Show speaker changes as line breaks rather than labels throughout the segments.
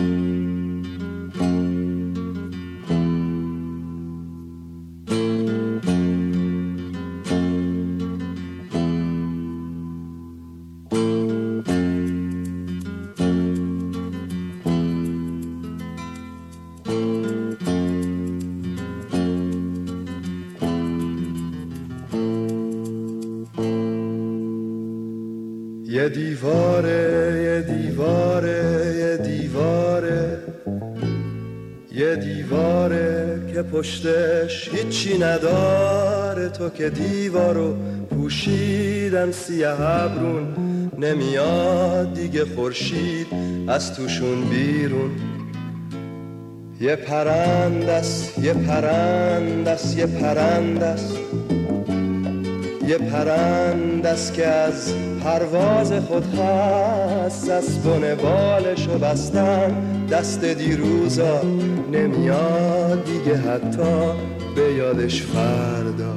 یه دیواره یه دیواره یه دیواره یه دیواره که پشتش هیچی نداره، تو که دیوارو پوشیدن سیاه ابرون، نمیاد دیگه خورشید از توشون بیرون. یه پرندست یه پرندست یه پرندست یه پرندست که از پرواز خود هست، اسبون بالشو بستن دست دیروزا، نمیاد دیگه حتی به یادش فردا.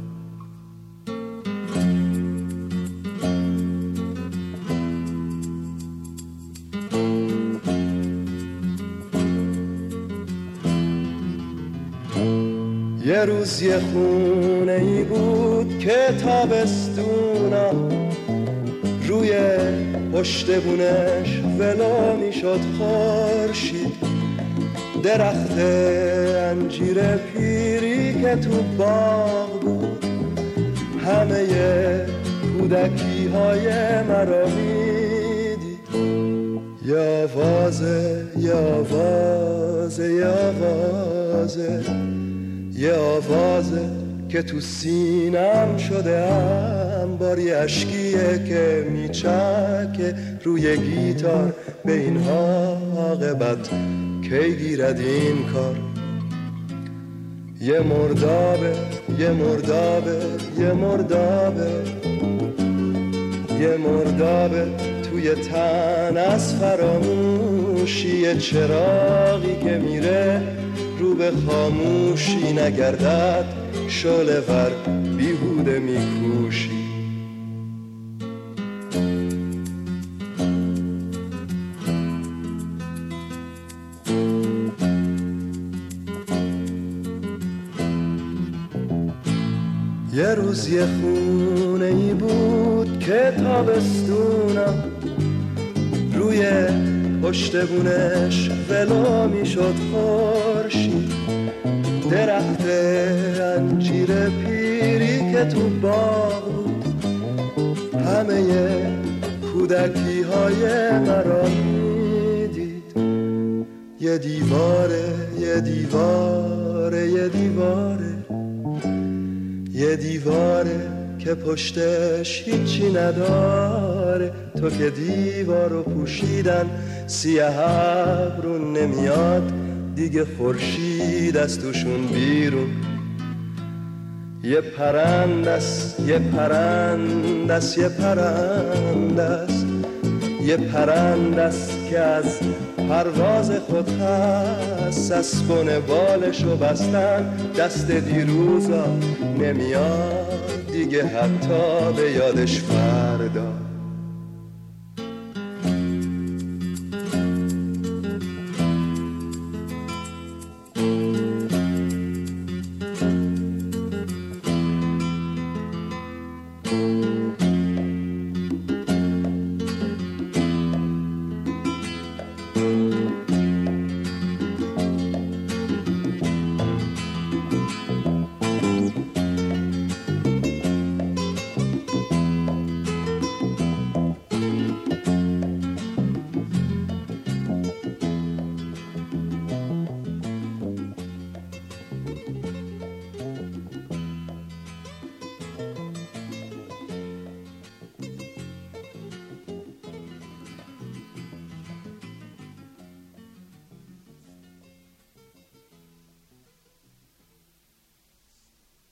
یه روز یه خونه ای بود که تابستونا روی پشت بونش ولو میشد خورشید، درخت انجیر پیری که تو باغ بود همه کودکی های مرا میدید. یه آوازه یه آوازه یه آوازه یه آوازه که تو سینم شده انباری، اشکیه که میچکه روی گیتار، به این عاقبت کی گیرد این کار. یه مردابه یه مردابه یه مردابه یه مردابه توی تن از فراموشی، یه چراغی که میره رو به خاموشی، نگردد شعله ور بیهوده میکوشی. یه روز یه خونه ای بود که تابستونم روی پشت بونش ولو میشد خورشید، درخت انجیر پیری که تو باغ بود همه کودکی های مرا میدید. یه دیواره یه دیواره یه دیواره یه دیواره که پشتش هیچی نداره، تو که دیوارو پوشیدن سیاه ابرون، نمیاد دیگه خورشید از توشون بیرون. یه پرندست یه پرندست یه پرندست یه پرندست که از پرواز خود هست، اسبون بالشو بستن دست دیروزا، نمیاد دیگه حتی به یادش فردا.